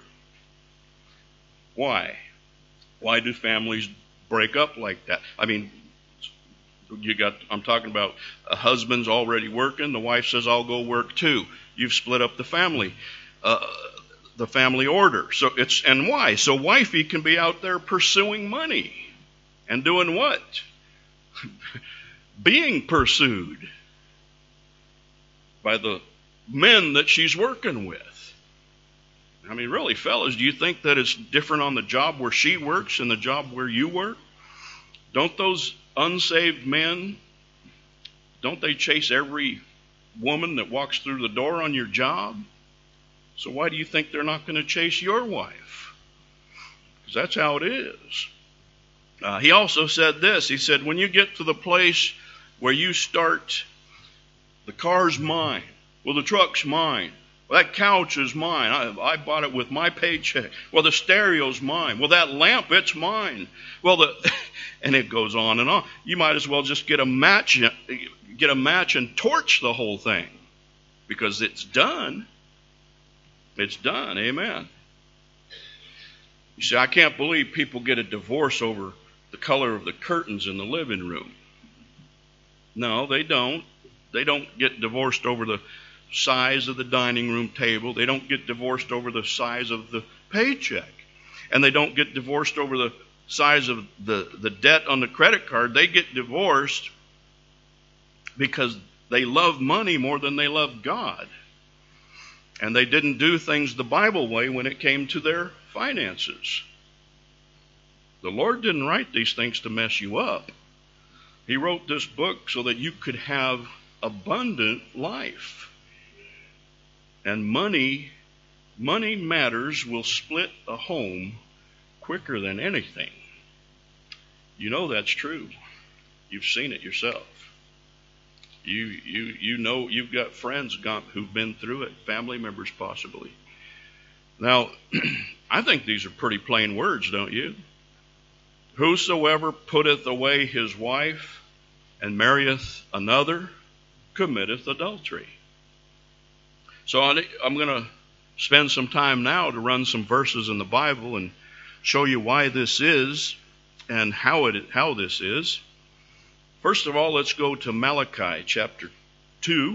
Why? Why do families break up like that? I mean, you got, I'm talking about a husband's already working. The wife says, I'll go work too. You've split up the family, uh, the family order. So it's, and why? So wifey can be out there pursuing money and doing what? Being pursued by the men that she's working with. I mean, really, fellas, do you think that it's different on the job where she works and the job where you work? Don't those unsaved men, don't they chase every woman that walks through the door on your job? So why do you think they're not going to chase your wife? Because that's how it is. Uh, he also said this. He said, when you get to the place where you start, the car's mine. Well, the truck's mine. Well, that couch is mine. I, I bought it with my paycheck. Well, the stereo's mine. Well, that lamp, it's mine. Well, the and it goes on and on. You might as well just get a match, get a match and torch the whole thing, because it's done. It's done. Amen. You see, I can't believe people get a divorce over the color of the curtains in the living room. No, they don't. They don't get divorced over the size of the dining room table. They don't get divorced over the size of the paycheck. And they don't get divorced over the size of the, the debt on the credit card. They get divorced because they love money more than they love God. And they didn't do things the Bible way when it came to their finances. The Lord didn't write these things to mess you up. He wrote this book so that you could have abundant life. And money, money matters will split a home quicker than anything. You know that's true. You've seen it yourself. You you you know you've got friends who've been through it, family members possibly. Now, I think these are pretty plain words, don't you? Whosoever putteth away his wife and marrieth another committeth adultery. So I'm going to spend some time now to run some verses in the Bible and show you why this is and how it how this is. First of all, let's go to Malachi chapter two.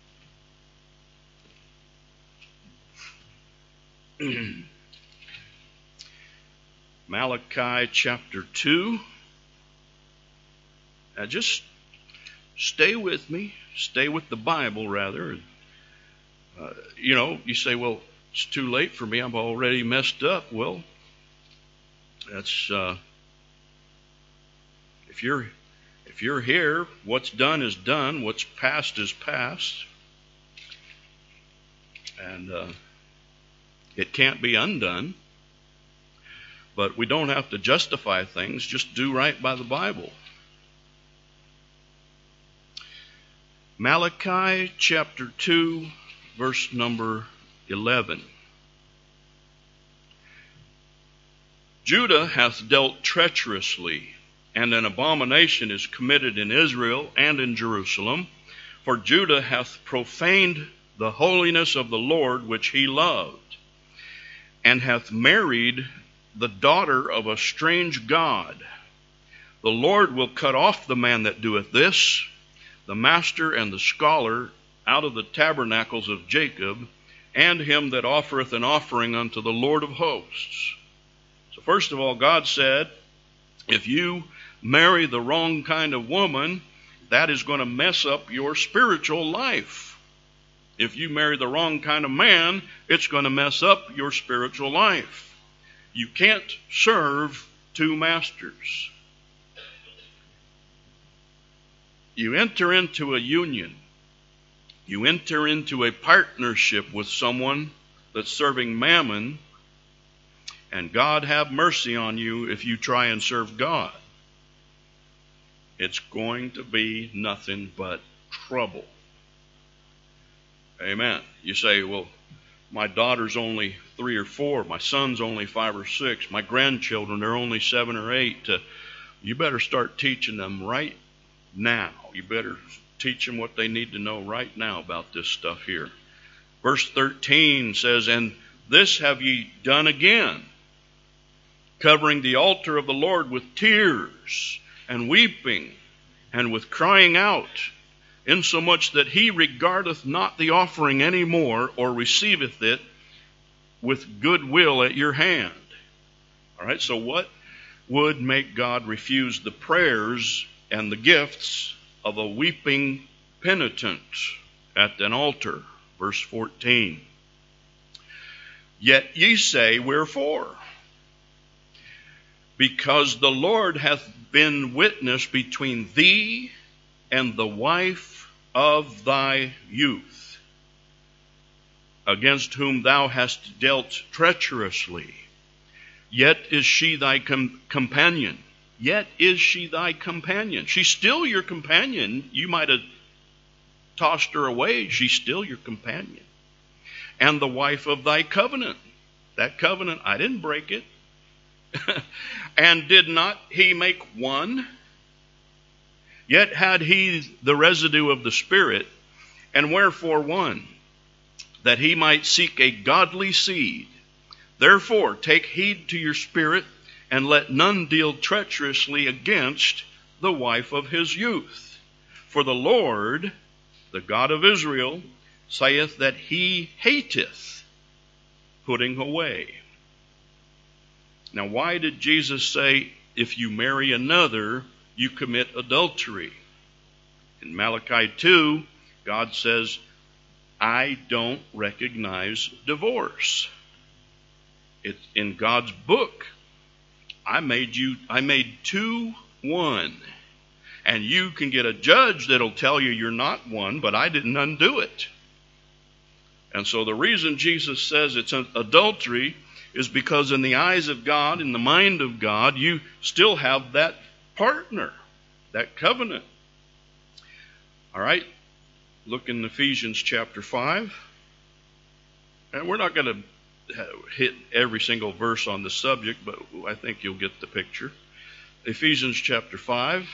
Malachi chapter two. Now just stay with me. Stay with the Bible, rather. Uh, you know, you say, well, it's too late for me. I'm already messed up. Well, that's uh, if you're if you're here, what's done is done. What's past is past, and uh, it can't be undone. But we don't have to justify things. Just do right by the Bible. Malachi chapter two. Verse number eleven. Judah hath dealt treacherously, and an abomination is committed in Israel and in Jerusalem. For Judah hath profaned the holiness of the Lord which he loved, and hath married the daughter of a strange god. The Lord will cut off the man that doeth this, the master and the scholar, out of the tabernacles of Jacob, and him that offereth an offering unto the Lord of hosts. So first of all, God said, if you marry the wrong kind of woman, that is going to mess up your spiritual life. If you marry the wrong kind of man, it's going to mess up your spiritual life. You can't serve two masters. You enter into a union. You enter into a partnership with someone that's serving mammon, and God have mercy on you if you try and serve God. it's going to be nothing but trouble. Amen. You say, well, my daughter's only three or four. My son's only five or six. My grandchildren, they're only seven or eight. Uh, you better start teaching them right now. You better teach them what they need to know right now about this stuff here. Verse thirteen says, and this have ye done again, covering the altar of the Lord with tears and weeping and with crying out, insomuch that he regardeth not the offering any more, or receiveth it with good will at your hand. All right, so what would make God refuse the prayers and the gifts of a weeping penitent at an altar? Verse fourteen. Yet ye say, wherefore? Because the Lord hath been witness between thee and the wife of thy youth, against whom thou hast dealt treacherously. Yet is she thy com- companion. Yet is she thy companion. She's still your companion. You might have tossed her away. She's still your companion. And the wife of thy covenant. That covenant, I didn't break it. And did not he make one? Yet had he the residue of the Spirit. And wherefore one? That he might seek a godly seed. Therefore take heed to your spirit, and let none deal treacherously against the wife of his youth. For the Lord, the God of Israel, saith that he hateth putting away. Now, why did Jesus say, if you marry another, you commit adultery? In Malachi two, God says, I don't recognize divorce. It's in God's book. I made you, I made two one. And you can get a judge that'll tell you you're not one, but I didn't undo it. And so the reason Jesus says it's an adultery is because in the eyes of God, in the mind of God, you still have that partner, that covenant. All right, look in Ephesians chapter five. And we're not going to hit every single verse on the subject, but I think you'll get the picture. Ephesians chapter five.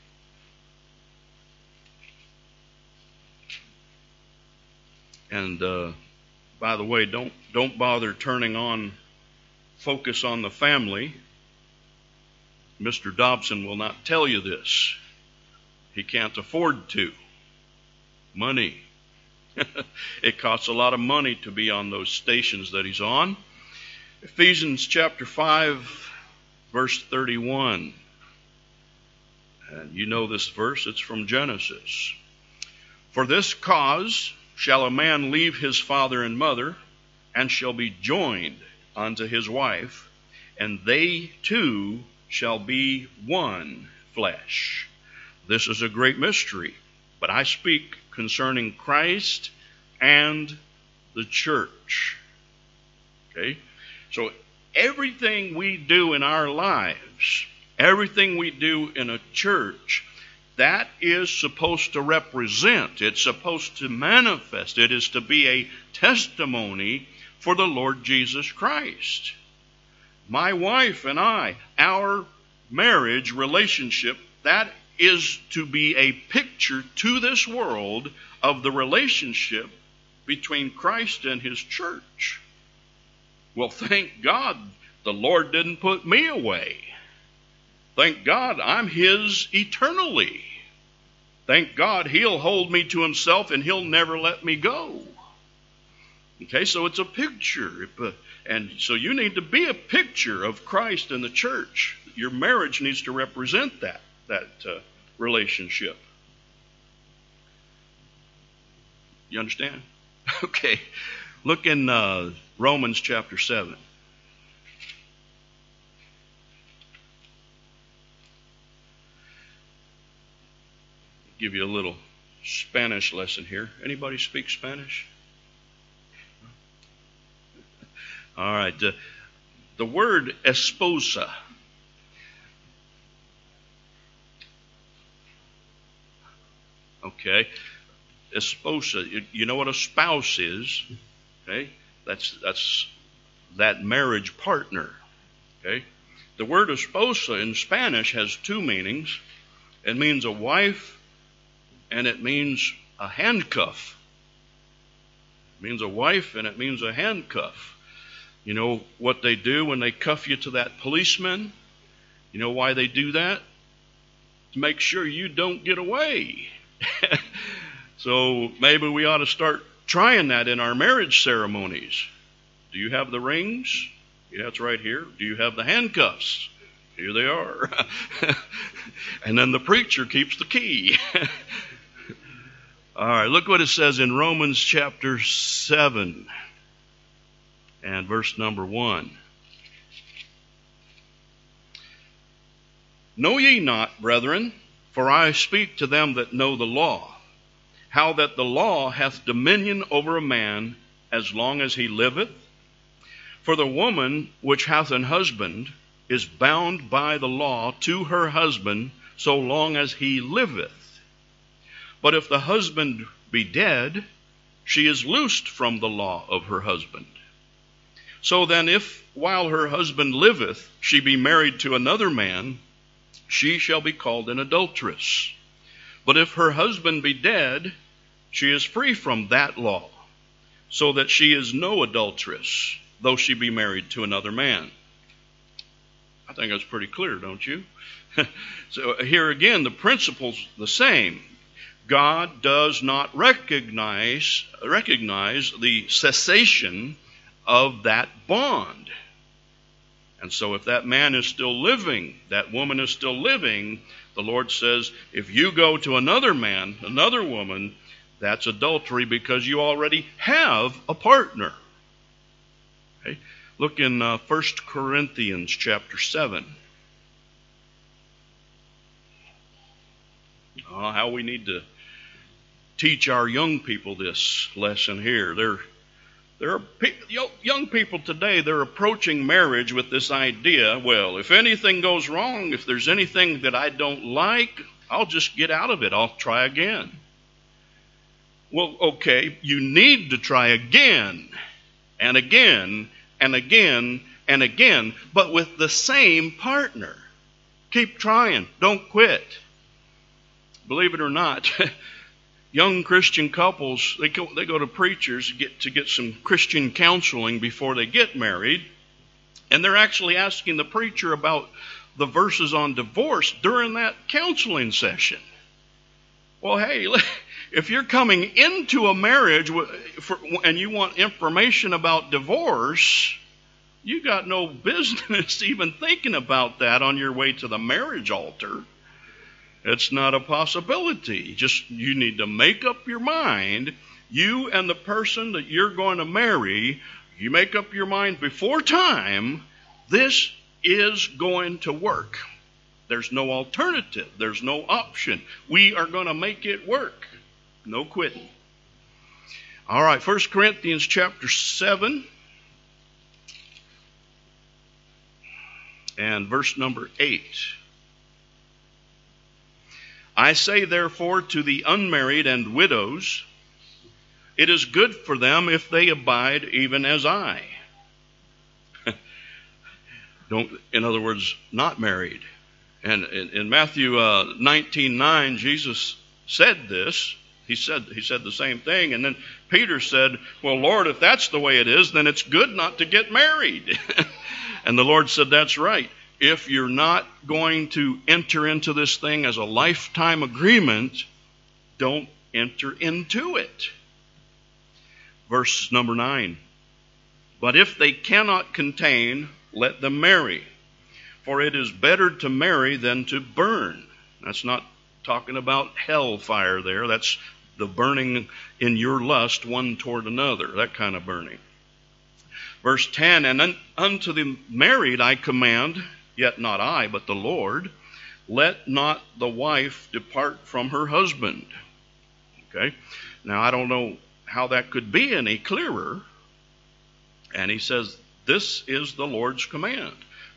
And uh, by the way, don't don't bother turning on Focus on the Family. Mister Dobson will not tell you this. He can't afford to. Money. It costs a lot of money to be on those stations that he's on. Ephesians chapter five, verse thirty-one. And you know this verse, it's from Genesis. For this cause shall a man leave his father and mother, and shall be joined unto his wife, and they two shall be one flesh. This is a great mystery, but I speak concerning Christ and the church. Okay? So everything we do in our lives, everything we do in a church, that is supposed to represent, it's supposed to manifest, it is to be a testimony for the Lord Jesus Christ. My wife and I, our marriage relationship, that is to be a picture to this world of the relationship between Christ and his church. Well, thank God the Lord didn't put me away. Thank God I'm his eternally. Thank God he'll hold me to himself and he'll never let me go. Okay, so it's a picture. And so you need to be a picture of Christ and the church. Your marriage needs to represent that, that uh, relationship. You understand? Okay, look in uh, Romans chapter seven. Give you a little Spanish lesson here. Anybody speak Spanish? All right. The, the word esposa. Okay? Esposa, you, you know what a spouse is. Okay? That's, that's that marriage partner. Okay? The word esposa in Spanish has two meanings. It means a wife, and it means a handcuff. It means a wife, and it means a handcuff. You know what they do when they cuff you to that policeman? You know why they do that? To make sure you don't get away. So maybe we ought to start trying that in our marriage ceremonies. Do you have the rings? Yeah, it's right here. Do you have the handcuffs? Here they are. And then the preacher keeps the key. All right, look what it says in Romans chapter seven and verse number one. Know ye not, brethren, for I speak to them that know the law, how that the law hath dominion over a man as long as he liveth? For the woman which hath an husband is bound by the law to her husband so long as he liveth. But if the husband be dead, she is loosed from the law of her husband. So then if while her husband liveth she be married to another man, she shall be called an adulteress. But if her husband be dead, she is free from that law, so that she is no adulteress, though she be married to another man. I think that's pretty clear, don't you? So here again, the principle's the same. God does not recognize recognize the cessation of that bond. And so if that man is still living, that woman is still living, the Lord says, if you go to another man, another woman, that's adultery because you already have a partner. Okay? Look in uh, First Corinthians chapter seven. Oh, how we need to teach our young people this lesson here. They're, they're young people today, they're approaching marriage with this idea, well, if anything goes wrong, if there's anything that I don't like, I'll just get out of it. I'll try again. Well, okay, you need to try again and again and again and again, but with the same partner. Keep trying. Don't quit. Believe it or not, young Christian couples, they go, they go to preachers to get, to get some Christian counseling before they get married, and they're actually asking the preacher about the verses on divorce during that counseling session. Well, hey, if you're coming into a marriage for, and you want information about divorce, you got no business even thinking about that on your way to the marriage altar. It's not a possibility. Just you need to make up your mind. You and the person that you're going to marry, you make up your mind before time, this is going to work. There's no alternative. There's no option. We are going to make it work. No quitting. All right, First Corinthians chapter seven and verse number eight. I say therefore to the unmarried and widows, it is good for them if they abide even as I. Don't, in other words, not married. And in, in Matthew uh, nineteen nine, Jesus said this. He said he said the same thing. And then Peter said, well, Lord, if that's the way it is, then it's good not to get married. And the Lord said, that's right. If you're not going to enter into this thing as a lifetime agreement, don't enter into it. Verse number nine. But if they cannot contain, let them marry. For it is better to marry than to burn. That's not talking about hellfire there. That's the burning in your lust one toward another. That kind of burning. Verse ten. And un- unto the married I command, yet not I, but the Lord, let not the wife depart from her husband. Okay? Now, I don't know how that could be any clearer. And he says, this is the Lord's command.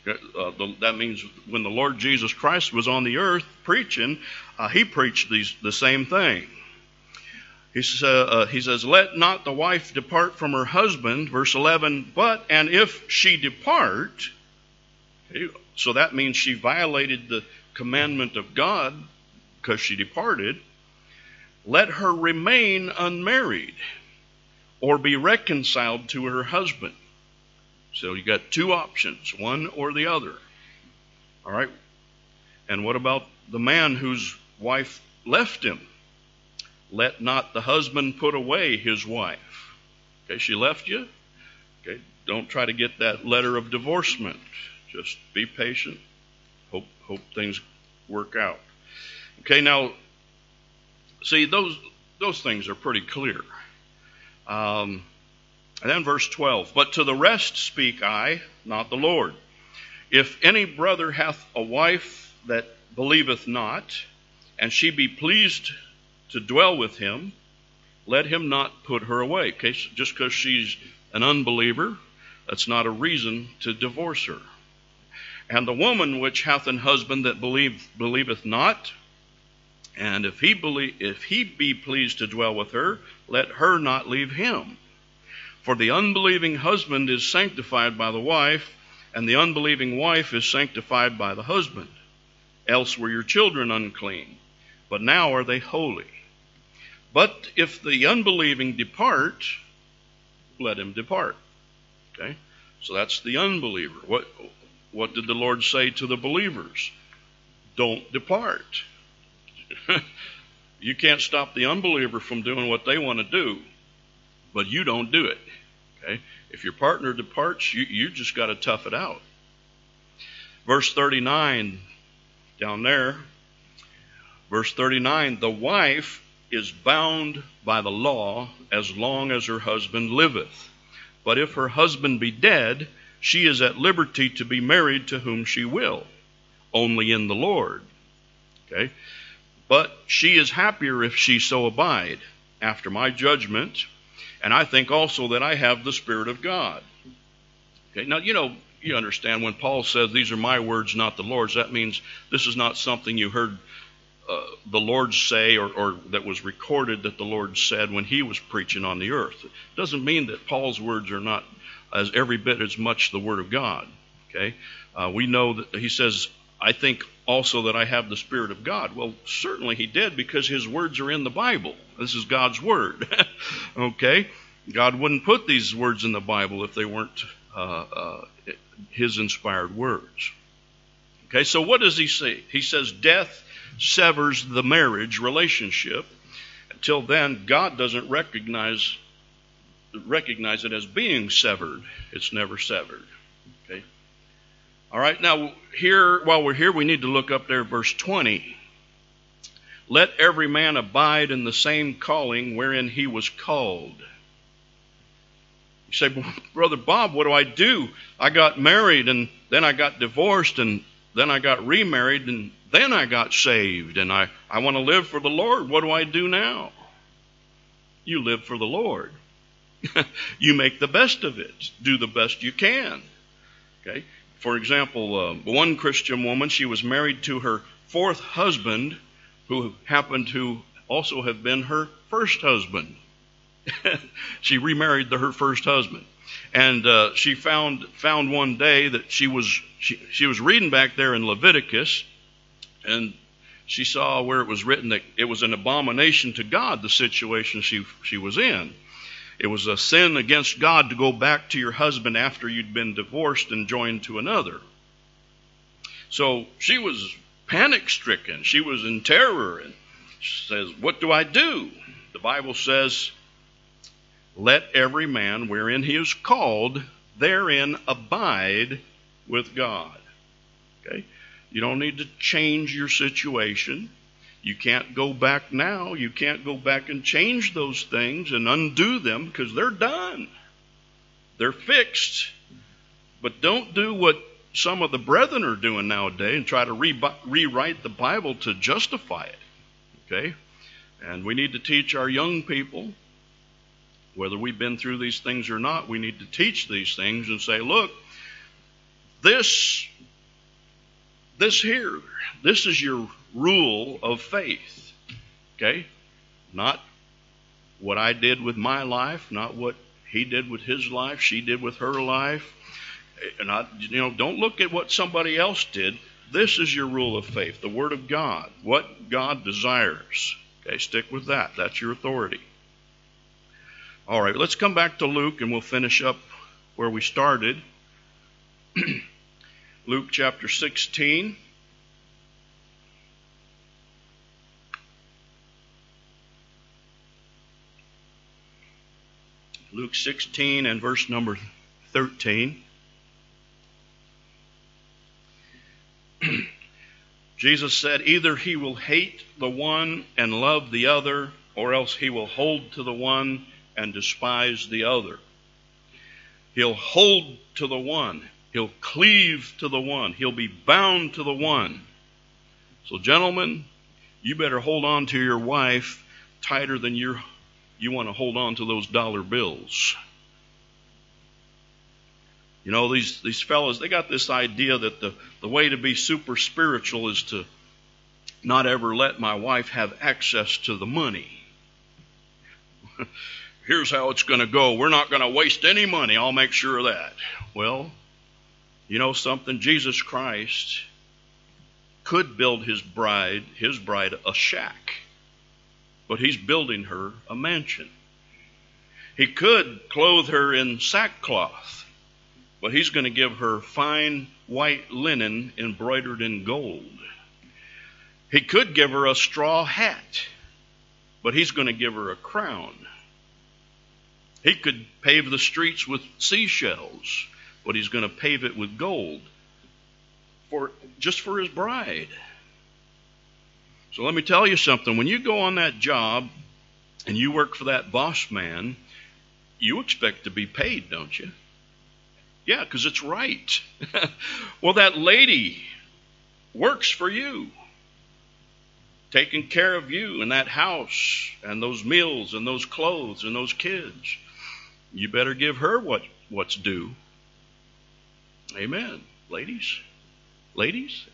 Uh, the, that means when the Lord Jesus Christ was on the earth preaching, uh, he preached these, the same thing. He, uh, uh, he says, let not the wife depart from her husband, verse eleven, but, and if she depart, okay, so that means she violated the commandment of God because she departed, let her remain unmarried or be reconciled to her husband. So you got two options, one or the other. All right. And what about the man whose wife left him? Let not the husband put away his wife. Okay, she left you. Okay, don't try to get that letter of divorcement. Just be patient. Hope hope things work out. Okay, now see those those things are pretty clear. Um, and then verse twelve, but to the rest speak I, not the Lord. If any brother hath a wife that believeth not, and she be pleased to dwell with him, let him not put her away. Okay, so just because she's an unbeliever, that's not a reason to divorce her. And the woman which hath an husband that believe, believeth not, and if he believe, if he be pleased to dwell with her, let her not leave him. For the unbelieving husband is sanctified by the wife, and the unbelieving wife is sanctified by the husband. Else were your children unclean, but now are they holy. But if the unbelieving depart, let him depart. Okay? So that's the unbeliever. What, what did the Lord say to the believers? Don't depart. You can't stop the unbeliever from doing what they want to do, but you don't do it. Okay? If your partner departs, you, you just got to tough it out. Verse thirty-nine, down there, verse thirty-nine, the wife is bound by the law as long as her husband liveth. But if her husband be dead, she is at liberty to be married to whom she will, only in the Lord. Okay? But she is happier if she so abide, after my judgment, and I think also that I have the Spirit of God. Okay, now, you know, you understand when Paul says, these are my words, not the Lord's, that means this is not something you heard uh, the Lord say or, or that was recorded that the Lord said when he was preaching on the earth. It doesn't mean that Paul's words are not as every bit as much the Word of God. Okay, uh, we know that he says, I think also that I have the Spirit of God. Well, certainly he did, because his words are in the Bible. This is God's Word. Okay? God wouldn't put these words in the Bible if they weren't uh, uh, his inspired words. Okay, so what does he say? He says death severs the marriage relationship. Until then, God doesn't recognize, recognize it as being severed. It's never severed. Okay? All right, now here, while we're here, we need to look up there, verse twenty. Let every man abide in the same calling wherein he was called. You say, well, Brother Bob, what do I do? I got married, and then I got divorced, and then I got remarried, and then I got saved, and I, I want to live for the Lord. What do I do now? You live for the Lord. You make the best of it. Do the best you can. Okay? For example, uh, one Christian woman, she was married to her fourth husband, who happened to also have been her first husband. She remarried the, her first husband. And uh, she found found one day that she was she, she was reading back there in Leviticus, and she saw where it was written that it was an abomination to God, the situation she she was in. It was a sin against God to go back to your husband after you'd been divorced and joined to another. So she was panic-stricken. She was in terror, and she says, what do I do? The Bible says, let every man wherein he is called therein abide with God. Okay? You don't need to change your situation. You can't go back now. You can't go back and change those things and undo them, because they're done. They're fixed. But don't do what some of the brethren are doing nowadays and try to re- rewrite the Bible to justify it. Okay? And we need to teach our young people, whether we've been through these things or not, we need to teach these things and say, look, This, this here, this is your rule of faith. Okay? Not what I did with my life, not what he did with his life, she did with her life. Not, you know, don't look at what somebody else did. This is your rule of faith, the Word of God, what God desires. Okay, stick with that. That's your authority. All right, let's come back to Luke and we'll finish up where we started. Luke chapter sixteen. Luke sixteen and verse number thirteen. Jesus said, either he will hate the one and love the other, or else he will hold to the one and despise the other. He'll hold to the one. He'll cleave to the one. He'll be bound to the one. So, gentlemen, you better hold on to your wife tighter than you're, you want to hold on to those dollar bills. You know, these, these fellas, they got this idea that the, the way to be super spiritual is to not ever let my wife have access to the money. Here's how it's going to go. We're not going to waste any money. I'll make sure of that. Well, you know something? Jesus Christ could build his bride, his bride, a shack. But he's building her a mansion. He could clothe her in sackcloth. But he's going to give her fine white linen embroidered in gold. He could give her a straw hat, but he's going to give her a crown. He could pave the streets with seashells, but he's going to pave it with gold, for just for his bride. So let me tell you something. When you go on that job and you work for that boss man, you expect to be paid, don't you? Yeah, because it's right. Well, that lady works for you, taking care of you and that house and those meals and those clothes and those kids. You better give her what, what's due. Amen. Ladies? Ladies?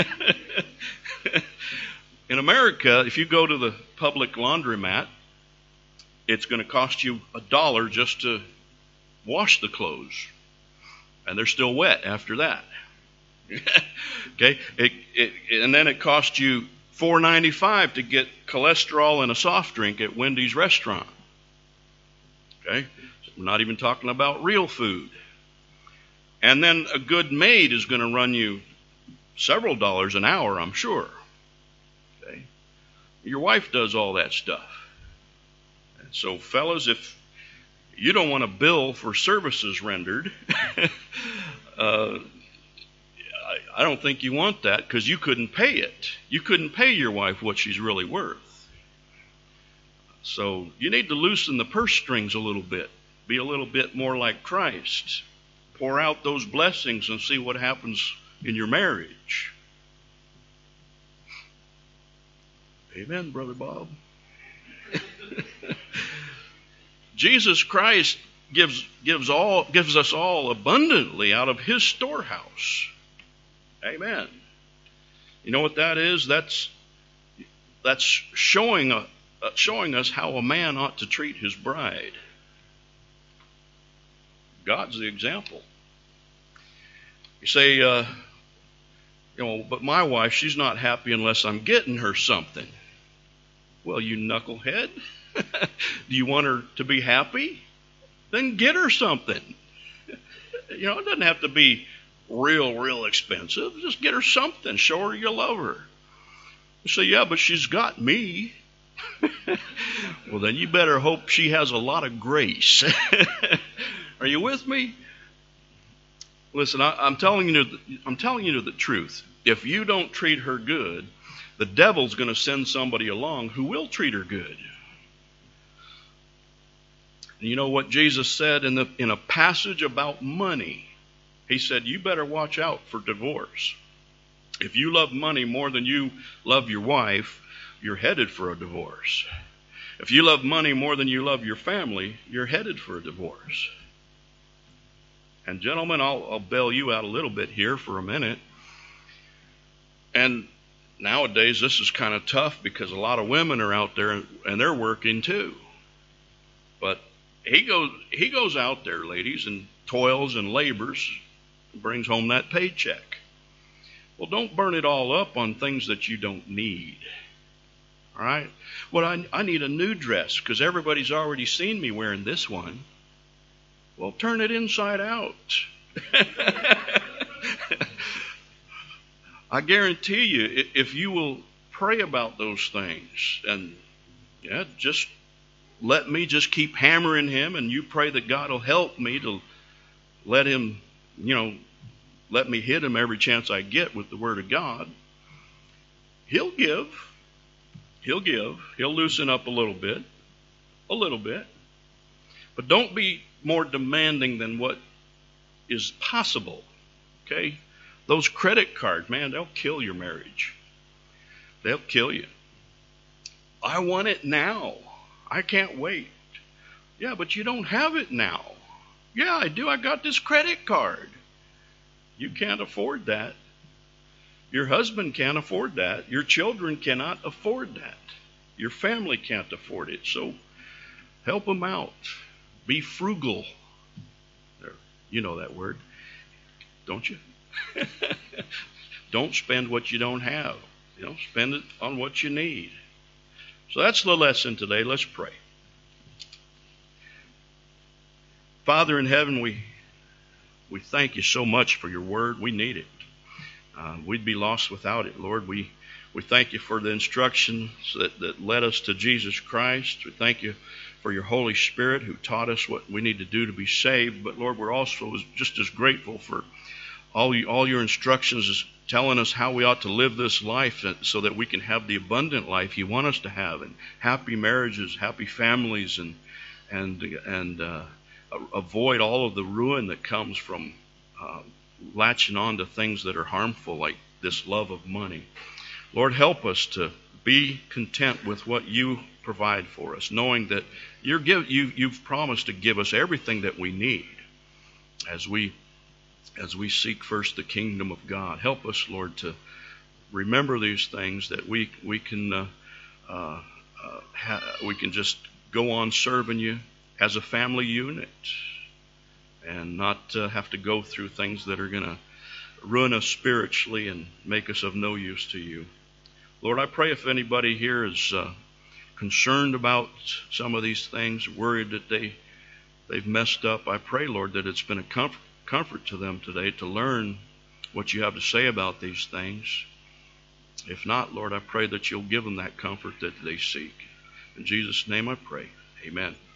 In America, if you go to the public laundromat, it's going to cost you a dollar just to wash the clothes. And they're still wet after that. Okay, it, it, and then it costs you four ninety-five to get cholesterol and a soft drink at Wendy's restaurant. Okay, we're not even talking about real food. And then a good maid is going to run you several dollars an hour, I'm sure. Okay, your wife does all that stuff. And so, fellas, if you don't want to bill for services rendered, uh, I, I don't think you want that, because you couldn't pay it. You couldn't pay your wife what she's really worth. So you need to loosen the purse strings a little bit. Be a little bit more like Christ. Pour out those blessings and see what happens in your marriage. Amen, Brother Bob. Jesus Christ gives gives all gives us all abundantly out of his storehouse. Amen. You know what that is? That's that's showing a, uh, showing us how a man ought to treat his bride. God's the example. You say, uh, you know, but my wife, she's not happy unless I'm getting her something. Well, you knucklehead. Do you want her to be happy? Then get her something. You know, it doesn't have to be real, real expensive. Just get her something. Show her you love her. You say, yeah, but she's got me. Well, then you better hope she has a lot of grace. Are you with me? Listen, I, I'm telling you, I'm telling you the truth. If you don't treat her good, the devil's going to send somebody along who will treat her good. You know what Jesus said in the in a passage about money? He said, you better watch out for divorce. If you love money more than you love your wife, you're headed for a divorce. If you love money more than you love your family, you're headed for a divorce. And gentlemen, I'll, I'll bail you out a little bit here for a minute. And nowadays this is kind of tough because a lot of women are out there and they're working too. But he goes he goes out there, ladies, and toils and labors, and brings home that paycheck. Well, don't burn it all up on things that you don't need. All right? Well, I, I need a new dress because everybody's already seen me wearing this one. Well, turn it inside out. I guarantee you, if you will pray about those things and yeah, just let me just keep hammering him, and you pray that God will help me to let him, you know, let me hit him every chance I get with the Word of God. He'll give. He'll give. He'll loosen up a little bit. A little bit. But don't be more demanding than what is possible. Okay? Those credit cards, man, they'll kill your marriage. They'll kill you. I want it now. I can't wait. Yeah, but you don't have it now. Yeah, I do. I got this credit card. You can't afford that. Your husband can't afford that. Your children cannot afford that. Your family can't afford it. So help them out. Be frugal. You know that word, don't you? Don't spend what you don't have. You know, spend it on what you need. So that's the lesson today. Let's pray. Father in heaven, we we thank you so much for your word. We need it. Uh, we'd be lost without it, Lord. We we thank you for the instructions that, that led us to Jesus Christ. We thank you for your Holy Spirit who taught us what we need to do to be saved. But Lord, we're also just as grateful for all you, all your instructions telling us how we ought to live this life so that we can have the abundant life you want us to have, and happy marriages, happy families, and and and uh, avoid all of the ruin that comes from uh, latching on to things that are harmful, like this love of money. Lord, help us to be content with what you provide for us, knowing that you're give, you, you've promised to give us everything that we need as we as we seek first the kingdom of God. Help us, Lord, to remember these things, that we we can uh, uh, uh, ha- we can just go on serving you as a family unit and not uh, have to go through things that are going to ruin us spiritually and make us of no use to you. Lord, I pray if anybody here is uh, concerned about some of these things, worried that they, they've messed up, I pray, Lord, that it's been a comfort, comfort to them today to learn what you have to say about these things. If not, Lord, I pray that you'll give them that comfort that they seek. In Jesus' name I pray. Amen.